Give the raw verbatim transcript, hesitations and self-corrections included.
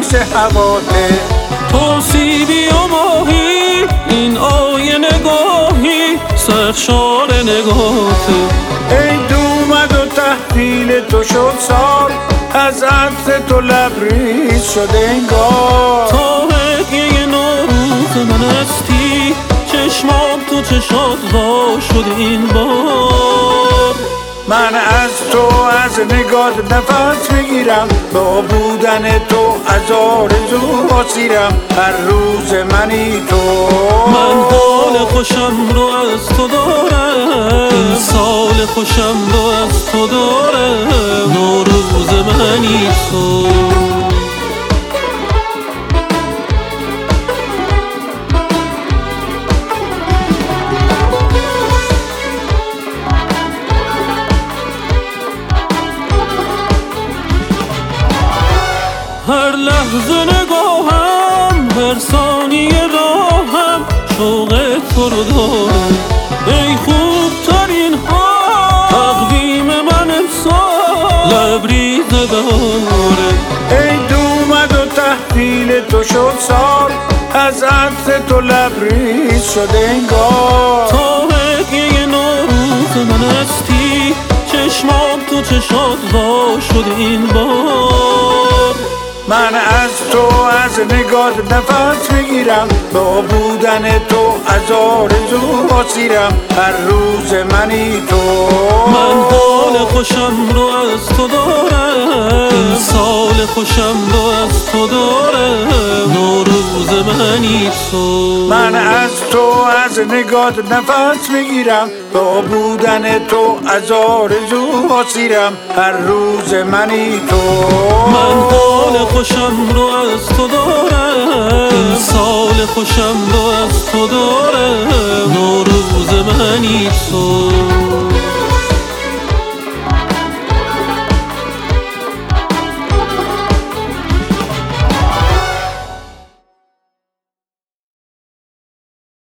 پاییز هواته. تو سیبی و ماهی این آیه نگاهی سرشار نگاهته. ای دومد و تحویل تو شد سال از عطر تو لبریز شده انگار. تا هدیه نوروز من هستی چشمام تو چشات وا شد این بار. من از تو از نگات نفس بگیرم با بودن تو از آرزو اسیرم هر روز منی تو. من حال خوشم رو از تو دارم سال خوشم رو از تو دارم نوروز منی تو. هر لحظه نگاهم هر ثانیه راهم شوق تو رو دارم. ای خوبترین ها تقویم من امسال لبریز بهاره. ای دومد و تحویل تو شد سال از عطر تو لبریز شده انگار. تا هدیه نوروز من هستی چشمام تو چشات وا شد این بار. من از تو از نگات نفس بگیرم با بودن تو از آرزو اسیرم هر روز منی تو. من حال خوشم رو از تو دارم سال خوشم رو از تو دارم نوروز منی تو. من از تو از نگات نفس بگیرم با بودن تو از آرزو اسیرم هر روز منی تو. من حال خوشم رو از تو دارم سال خوشم رو از تو دارم نوروز منی تو.